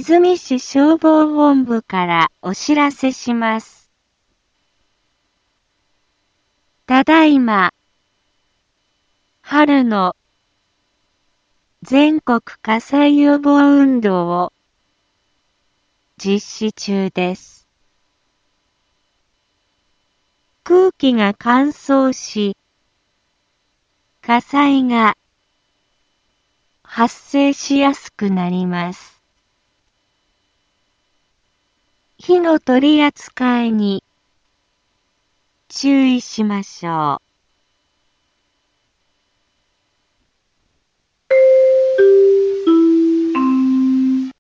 泉市消防本部からお知らせします。ただいま、春の全国火災予防運動を実施中です。空気が乾燥し、火災が発生しやすくなります。火の取り扱いに注意しましょう。